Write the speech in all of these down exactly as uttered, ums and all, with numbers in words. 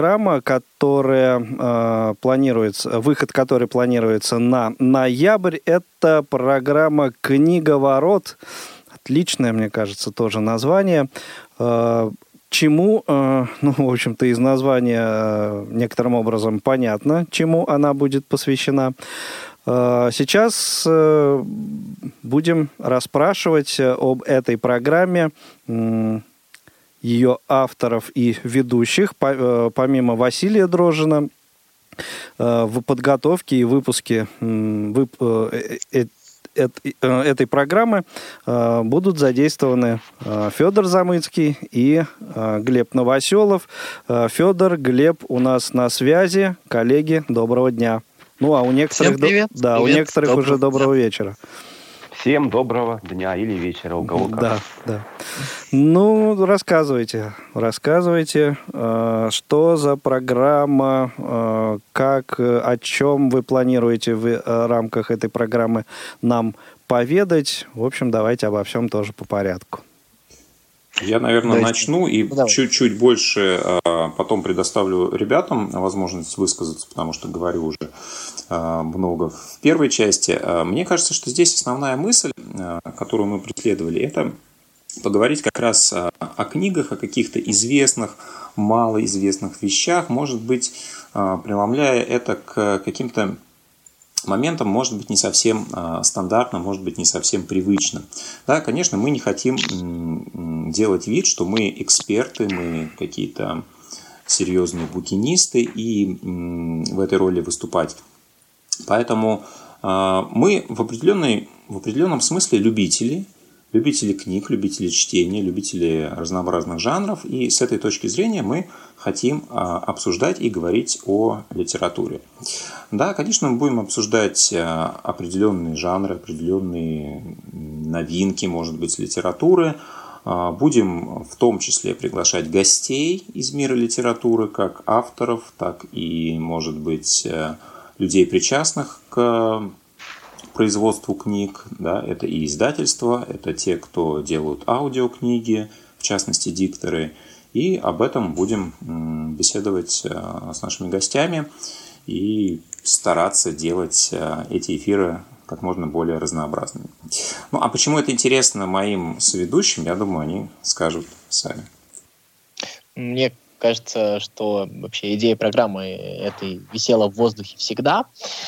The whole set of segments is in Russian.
программа, которая э, планируется, выход которой планируется на ноябрь, это программа «Книговорот». Отличное, мне кажется, тоже название. Э, чему, э, ну, в общем-то, из названия э, некоторым образом понятно, чему она будет посвящена. Э, сейчас э, будем расспрашивать об этой программе э, ее авторов и ведущих. Помимо Василия Дрожжина, в подготовке и выпуске этой программы будут задействованы Федор Замыцкий и Глеб Новоселов. Федор, Глеб у нас на связи. Коллеги, доброго дня. Ну, а у некоторых, Всем привет. Да, привет. у некоторых доброго уже доброго дня. вечера. Всем доброго дня или вечера, у кого как. Да, да. Ну, рассказывайте, рассказывайте, э, что за программа, э, как, о чем вы планируете в э, рамках этой программы нам поведать. В общем, давайте обо всем тоже по порядку. Я, наверное, Давайте. начну и Давай. чуть-чуть больше э, потом предоставлю ребятам возможность высказаться, потому что говорю уже э, много в первой части. Э, мне кажется, что здесь основная мысль, э, которую мы преследовали, это поговорить как раз о, о книгах, о каких-то известных, малоизвестных вещах, может быть, э, преломляя это к каким-то моментом, может быть, не совсем э, стандартным, может быть, не совсем привычным. Да, конечно, мы не хотим м, делать вид, что мы эксперты, мы какие-то серьезные букинисты и м, в этой роли выступать. Поэтому э, мы в, определенной, в определенном смысле любители, любители книг, любители чтения, любители разнообразных жанров. И с этой точки зрения мы хотим а, обсуждать и говорить о литературе. Да, конечно, мы будем обсуждать а, определенные жанры, определенные новинки, может быть, литературы. А, будем в том числе приглашать гостей из мира литературы, как авторов, так и, может быть, людей, причастных к производству книг, да, это и издательства, это те, кто делают аудиокниги, в частности, дикторы. И об этом будем беседовать с нашими гостями и стараться делать эти эфиры как можно более разнообразными. Ну, а почему это интересно моим соведущим, я думаю, они скажут сами. Мне кажется, что вообще идея программы этой висела в воздухе всегда.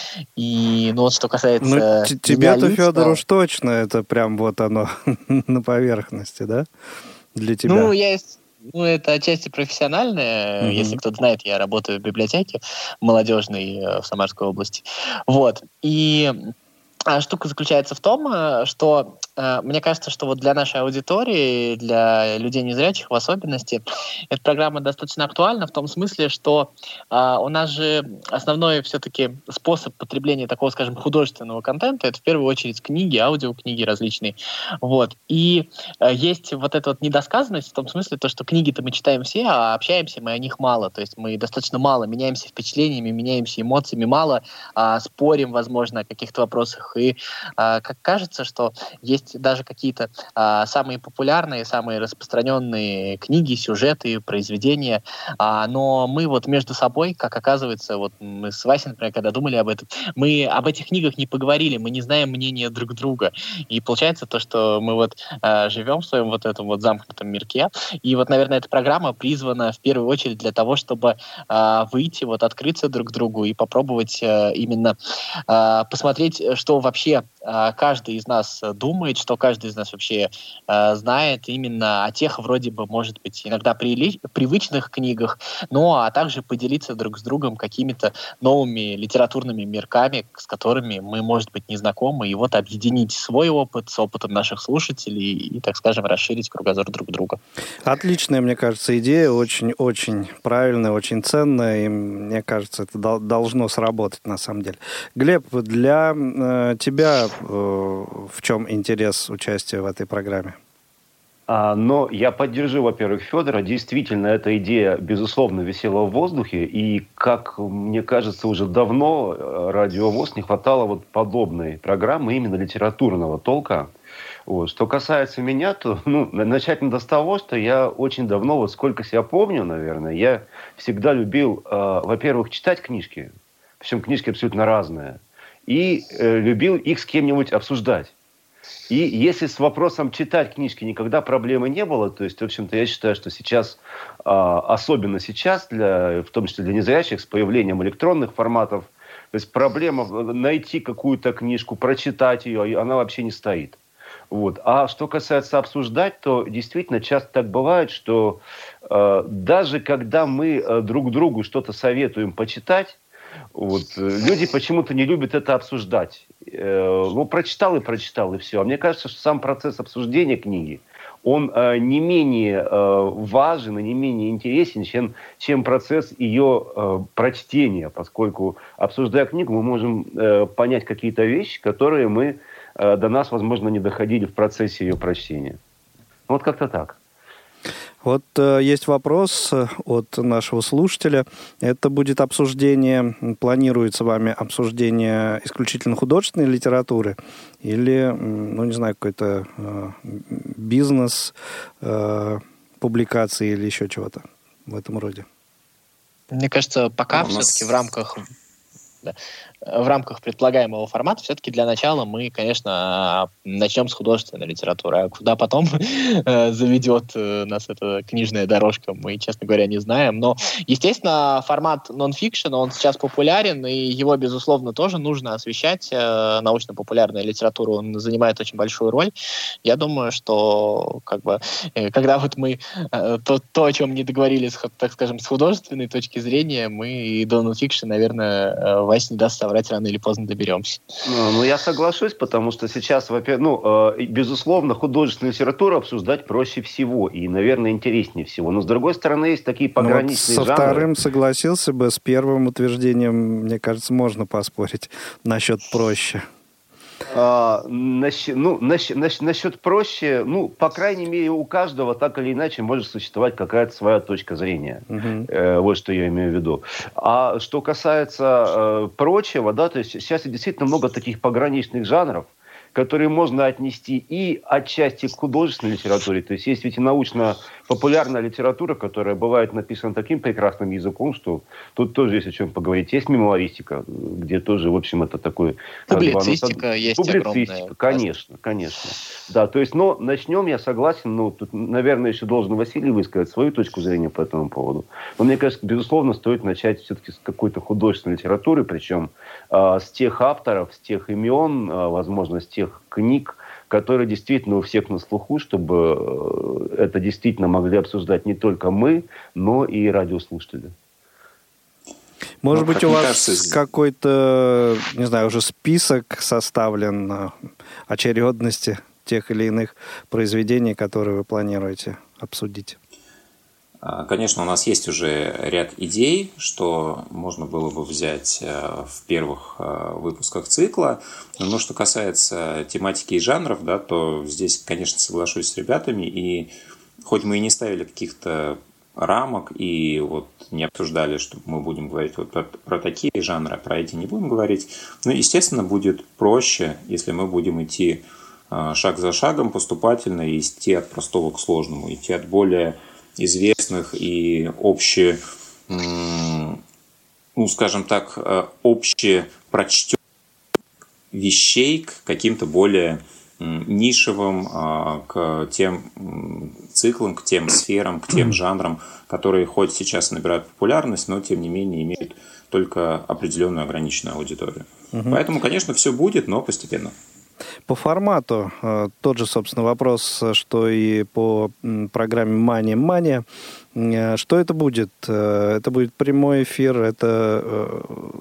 И, ну, вот что касается... Ну, т- тебе-то, Федор, уж точно это прям вот оно на поверхности, да? Для тебя. Ну, я... Ну, это отчасти профессиональное. Mm-hmm. Если кто-то знает, я работаю в библиотеке молодежной в Самарской области. Вот. И штука заключается в том, что э, мне кажется, что вот для нашей аудитории, для людей незрячих в особенности, эта программа достаточно актуальна в том смысле, что э, у нас же основной все-таки способ потребления такого, скажем, художественного контента — это в первую очередь книги, аудиокниги различные. Вот. И э, есть вот эта вот недосказанность в том смысле, то, что книги-то мы читаем все, а общаемся мы о них мало. То есть мы достаточно мало меняемся впечатлениями, меняемся эмоциями, мало э, спорим, возможно, о каких-то вопросах. И э, как кажется, что есть даже какие-то э, самые популярные, самые распространенные книги, сюжеты, произведения, э, но мы вот между собой, как оказывается, вот мы с Васей, например, когда думали об этом, мы об этих книгах не поговорили, мы не знаем мнения друг друга. И получается то, что мы вот э, живем в своем вот этом вот замкнутом мирке. И вот, наверное, эта программа призвана в первую очередь для того, чтобы э, выйти, вот открыться друг другу и попробовать э, именно э, посмотреть, что вообще э, каждый из нас думает, что каждый из нас вообще э, знает именно о тех, вроде бы, может быть, иногда прили- привычных книгах, но а также поделиться друг с другом какими-то новыми литературными мирками, с которыми мы, может быть, не знакомы, и вот объединить свой опыт с опытом наших слушателей и, так скажем, расширить кругозор друг друга. Отличная, мне кажется, идея, очень-очень правильная, очень ценная, и мне кажется, это должно сработать на самом деле. Глеб, для э, тебя э, в чем интерес участия в этой программе? А, но я поддержу, во-первых, Федора. Действительно, эта идея, безусловно, висела в воздухе. И, как мне кажется, уже давно Радио ВОС не хватало вот подобной программы именно литературного толка. Вот. Что касается меня, то ну, начать надо с того, что я очень давно, вот сколько себя помню, наверное, я всегда любил, э, во-первых, читать книжки, причем книжки абсолютно разные, и э, любил их с кем-нибудь обсуждать. И если с вопросом читать книжки никогда проблемы не было, то есть, в общем-то, я считаю, что сейчас, э, особенно сейчас, для, в том числе для незрячих, с появлением электронных форматов, то есть проблема найти какую-то книжку, прочитать ее, она вообще не стоит. Вот. А что касается обсуждать, то действительно часто так бывает, что э, даже когда мы э, друг другу что-то советуем почитать, вот, э, люди почему-то не любят это обсуждать. Э, ну, прочитал и прочитал, и все. А мне кажется, что сам процесс обсуждения книги, он э, не менее э, важен и не менее интересен, чем, чем процесс ее э, прочтения, поскольку, обсуждая книгу, мы можем э, понять какие-то вещи, которые мы до нас, возможно, не доходили в процессе ее прочтения. Вот как-то так. Вот э, есть вопрос от нашего слушателя. Это будет обсуждение, планируется вами обсуждение исключительно художественной литературы или, ну, не знаю, какой-то э, бизнес, э, публикации или еще чего-то в этом роде? Мне кажется, пока у нас... все-таки в рамках... Да. В рамках предполагаемого формата все-таки для начала мы, конечно, начнем с художественной литературы. А куда потом заведет нас эта книжная дорожка, мы, честно говоря, не знаем. Но, естественно, формат нон-фикшн, он сейчас популярен, и его, безусловно, тоже нужно освещать. Научно-популярная литература, он занимает очень большую роль. Я думаю, что как бы, когда вот мы то, то, о чем не договорились, так скажем, с художественной точки зрения, мы и до нон-фикшн, наверное, Вась не даст соврать, рано или поздно доберемся. Ну, ну, я соглашусь, потому что сейчас, ну, э, безусловно, художественную литературу обсуждать проще всего и, наверное, интереснее всего. Но, с другой стороны, есть такие пограничные вот со жанры. Со вторым согласился бы, с первым утверждением, мне кажется, можно поспорить насчет проще. А, насчет, ну, насчет, насчет проще, ну, по крайней мере, у каждого так или иначе может существовать какая-то своя точка зрения. Uh-huh. Э, вот что я имею в виду. А что касается э, прочего, да, то есть сейчас действительно много таких пограничных жанров, которые можно отнести и отчасти к художественной литературе. То есть есть ведь и научно-популярная литература, которая бывает написана таким прекрасным языком, что тут тоже есть о чем поговорить. Есть мемуаристика, где тоже, в общем, это такой... Публицистика как бы, есть Публицистика, огромная. конечно, конечно. Да, то есть, но начнем, я согласен, ну, тут, наверное, еще должен Василий высказать свою точку зрения по этому поводу. Но мне кажется, безусловно, стоит начать все-таки с какой-то художественной литературы, причем э, с тех авторов, с тех имен, э, возможно, с тех книг, которые действительно у всех на слуху, чтобы это действительно могли обсуждать не только мы, но и радиослушатели. Может ну, быть, у вас кажется... какой-то, не знаю, уже список составлен очередности тех или иных произведений, которые вы планируете обсудить? Конечно, у нас есть уже ряд идей, что можно было бы взять в первых выпусках цикла. Но что касается тематики и жанров, да, то здесь, конечно, соглашусь с ребятами. И хоть мы и не ставили каких-то рамок и вот не обсуждали, что мы будем говорить вот про, про такие жанры, а про эти не будем говорить, но, естественно, будет проще, если мы будем идти шаг за шагом поступательно и идти от простого к сложному, идти от более известных и обще, ну, скажем так, общепрочтенных вещей к каким-то более нишевым, к тем циклам, к тем сферам, к тем жанрам, которые хоть сейчас набирают популярность, но тем не менее имеют только определенную ограниченную аудиторию. Угу. Поэтому, конечно, все будет, но постепенно. По формату тот же, собственно, вопрос, что и по программе «Мания Мания». Что это будет? Это будет прямой эфир, это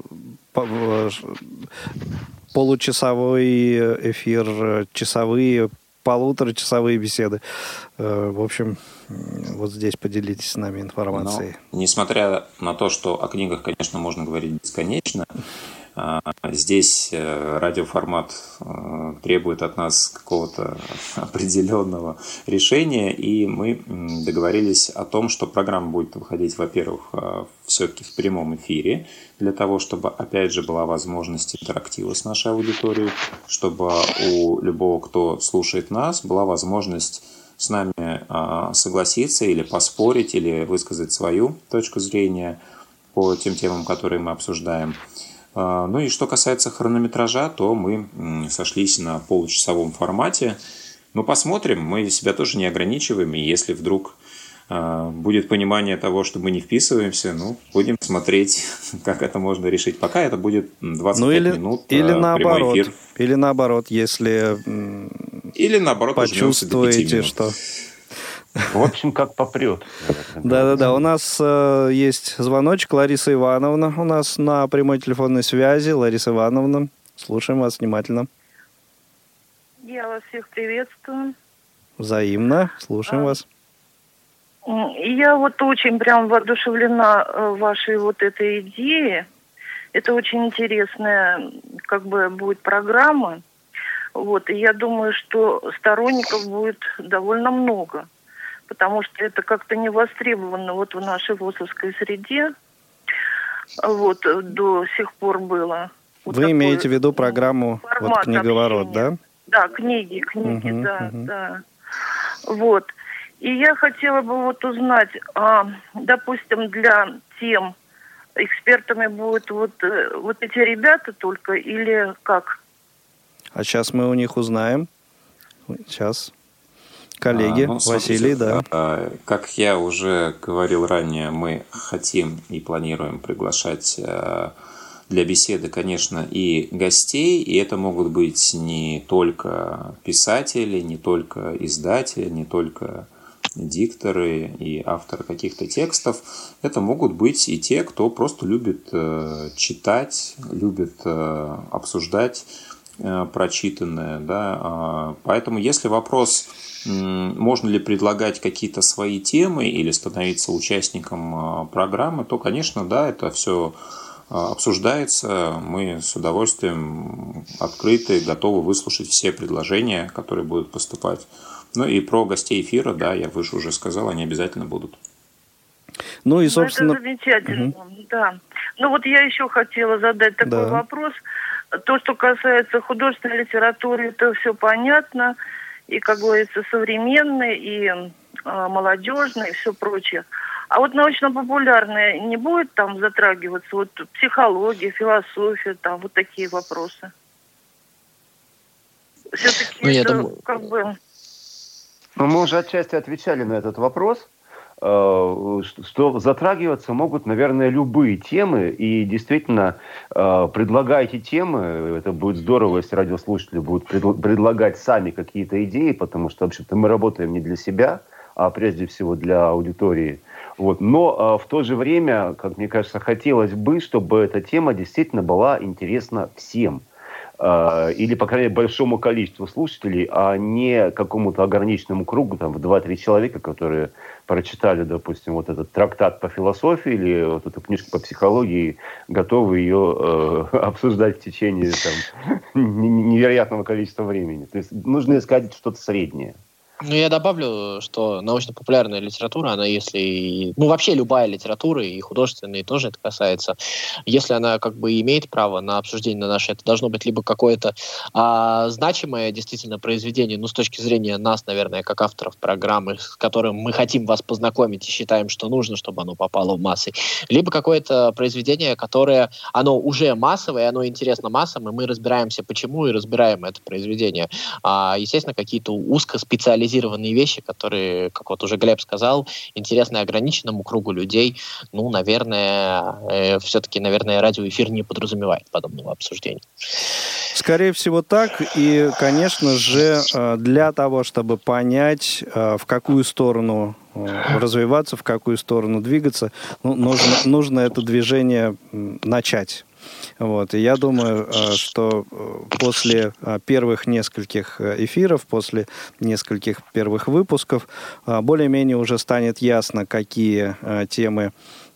получасовой эфир, часовые, полуторачасовые беседы. В общем, вот здесь поделитесь с нами информацией. Но, несмотря на то, что о книгах, конечно, можно говорить бесконечно, Здесь радиоформат требует от нас какого-то определенного решения, и мы договорились о том, что программа будет выходить, во-первых, все-таки в прямом эфире, для того, чтобы, опять же, была возможность интерактива с нашей аудиторией, чтобы у любого, кто слушает нас, была возможность с нами согласиться или поспорить, или высказать свою точку зрения по тем темам, которые мы обсуждаем. Ну и что касается хронометража, то мы сошлись на получасовом формате. Ну, посмотрим, мы себя тоже не ограничиваем, и если вдруг будет понимание того, что мы не вписываемся, ну, будем смотреть, как это можно решить. Пока это будет двадцать пять ну, или, минут или наоборот, эфир. Или наоборот, если или наоборот, почувствуете, что... В общем, как попрет. Да-да-да, у нас э, есть звоночек. Лариса Ивановна у нас на прямой телефонной связи. Лариса Ивановна, слушаем вас внимательно. Я вас всех приветствую. Взаимно, слушаем а, вас. Я вот очень прям воодушевлена вашей вот этой идеей. Это очень интересная, как бы, будет программа. Вот, и я думаю, что сторонников будет довольно много. Потому что это как-то не востребовано вот в нашей ВОСовской среде. Вот, до сих пор было. Вот Вы имеете в виду программу вот, «Книговорот», общения. Да? Да, книги, книги, угу, да, угу. да. Вот. И я хотела бы вот узнать, а, допустим, для тем, экспертами будут вот, вот эти ребята только или как? А сейчас мы у них узнаем. Сейчас. Коллеги, а, ну, Василий, смотрите, да. Как я уже говорил ранее, мы хотим и планируем приглашать для беседы, конечно, и гостей. И это могут быть не только писатели, не только издатели, не только дикторы и авторы каких-то текстов. Это могут быть и те, кто просто любит читать, любит обсуждать прочитанное. Да? Поэтому если вопрос, можно ли предлагать какие-то свои темы или становиться участником программы, то, конечно, да, это все обсуждается. Мы с удовольствием открыты, готовы выслушать все предложения, которые будут поступать. Ну и про гостей эфира, да, я выше уже сказал, они обязательно будут. Ну и, собственно... Ну, это замечательно, угу. Да. Ну вот я еще хотела задать такой да. вопрос. То, что касается художественной литературы, это все понятно. И, как говорится, современной, и э, молодежной, и все прочее. А вот научно-популярное не будет там затрагиваться? Вот психология, философия, там вот такие вопросы. Все-таки ну, это думаю... как бы... Ну, мы уже отчасти отвечали на этот вопрос, что затрагиваться могут, наверное, любые темы, и действительно предлагайте темы, это будет здорово, если радиослушатели будут предлагать сами какие-то идеи, потому что, вообще-то, мы работаем не для себя, а прежде всего для аудитории. Вот. Но в то же время, как мне кажется, хотелось бы, чтобы эта тема действительно была интересна всем. Или, по крайней мере, большому количеству слушателей, а не какому-то ограниченному кругу, там, в два-три человека, которые прочитали, допустим, вот этот трактат по философии или вот эту книжку по психологии, готовы ее э, обсуждать в течение там, невероятного количества времени. То есть нужно искать что-то среднее. Ну, я добавлю, что научно-популярная литература, она если... Ну, вообще любая литература, и художественная тоже это касается. Если она как бы имеет право на обсуждение на наше, это должно быть либо какое-то а, значимое действительно произведение, ну, с точки зрения нас, наверное, как авторов программы, с которым мы хотим вас познакомить и считаем, что нужно, чтобы оно попало в массы, либо какое-то произведение, которое, оно уже массовое, оно интересно массам, и мы разбираемся, почему, и разбираем это произведение. А, естественно, какие-то узкоспециализированные вещи, которые, как вот уже Глеб сказал, интересны ограниченному кругу людей. Ну, наверное, э, все-таки, наверное, радиоэфир не подразумевает подобного обсуждения. Скорее всего так. И, конечно же, для того, чтобы понять, в какую сторону развиваться, в какую сторону двигаться, ну, нужно, нужно это движение начать. Вот. И я думаю, что после первых нескольких эфиров, после нескольких первых выпусков, более-менее уже станет ясно, какие темы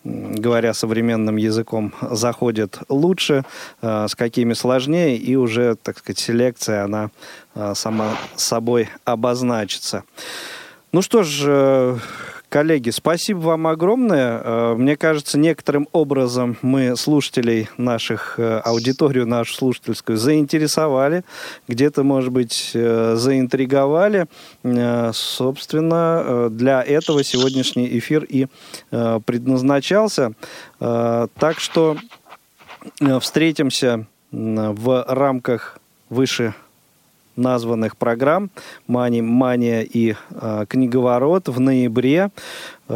говоря современным языком, заходит лучше, с какими сложнее, и уже, так сказать, селекция, она сама собой обозначится. Ну что ж, коллеги, спасибо вам огромное. Мне кажется, некоторым образом мы слушателей наших, аудиторию нашу слушательскую заинтересовали, где-то, может быть, заинтриговали. Собственно, для этого сегодняшний эфир и предназначался. Так что встретимся в рамках выше названных программ «Мани, Мания» и э, «Книговорот» в ноябре.